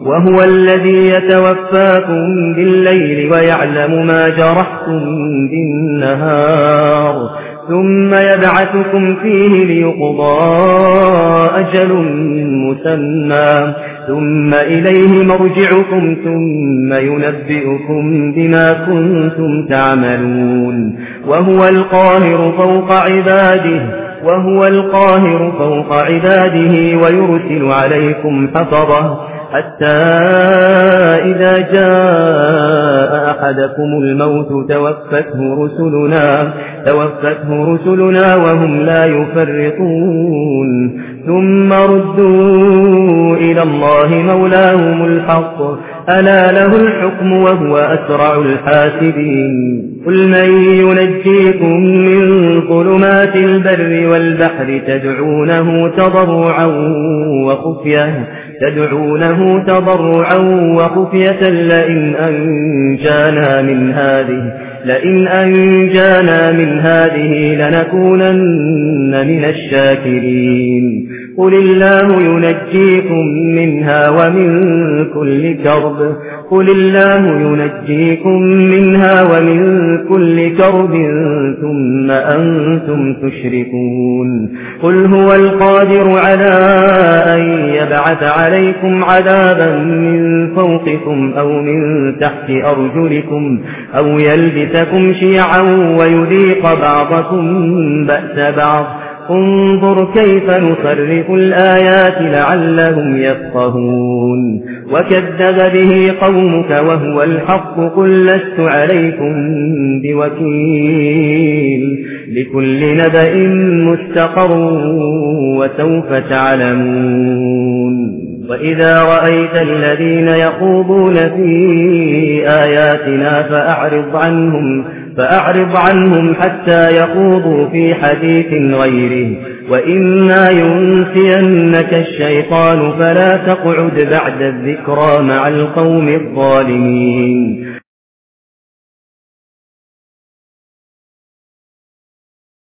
وهو الذي يتوفاكم بالليل ويعلم ما جرحتم بالنهار ثم يبعثكم فيه ليقضى أجل مسمى ثم إليه مرجعكم ثم ينبئكم بما كنتم تعملون وهو القاهر فوق عباده ويرسل عليكم حفظه حتى إذا جاء أحدكم الموت توفته رسلنا وهم لا يفرطون ثم ردوا إلى الله مولاهم الحق ألا له الحكم وهو أسرع الحاسبين قل من ينجيكم من ظلمات البر والبحر تدعونه تضرعا وخفية لئن أنجانا من هذه لنكونن من الشاكرين قل الله ينجيكم منها ومن كل كرب ثم أنتم تشركون قل هو القادر على أن يبعث عليكم عذابا من فوقكم أو من تحت أرجلكم أو يلبسكم شيعا ويذيق بعضكم بأس بعض انظر كيف نصرف الآيات لعلهم يفقهون وكذب به قومك وهو الحق قل لست عليكم بوكيل لكل نبأ مستقر وسوف تعلمون وإذا رأيت الذين يخوضون في آياتنا فأعرض عنهم حتى يخوضوا في حديث غيره وإما ينسينك الشيطان فلا تقعد بعد الذكرى مع القوم الظالمين